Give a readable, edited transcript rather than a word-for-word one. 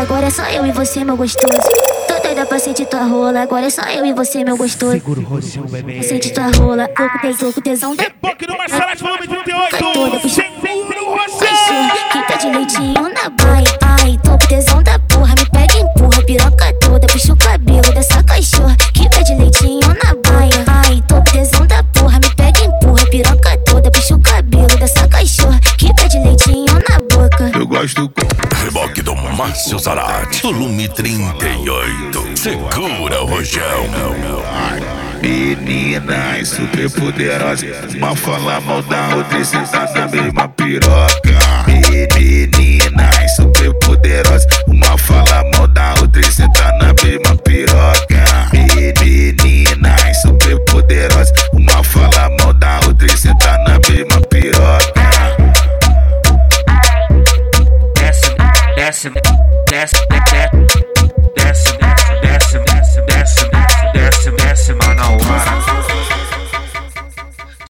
agora é só eu e você, meu gostoso. Tô doida pra sentir tua rola, agora é só eu e você, meu gostoso. Segura o rocinho, bebê. Sente tua rola, tô com tesão da Reboque no Marcelete, volume 38. segura o rocinho. Quinta de leitinho na baia. Ai, tô com tesão da porra, me pega e empurra. Piroca toda, puxa o cabelo dessa cachorra. Quinta de leitinho na baia. Ai, tô com tesão da porra, me pega e empurra. Piroca toda, puxa o cabelo dessa cachorra. Quinta de leitinho na boca. Eu gosto com Reboque do Márcio Zarate, volume 38. Segura o rojão. meninas super poderosas. Uma fala mal da outra e senta na mesma piroca. Meninas super poderosas. Uma fala mal da outra e senta na mesma piroca. Meninas super poderosas. Uma fala mal da outra e senta na mesma piroca. Desce, desce, desce, desce.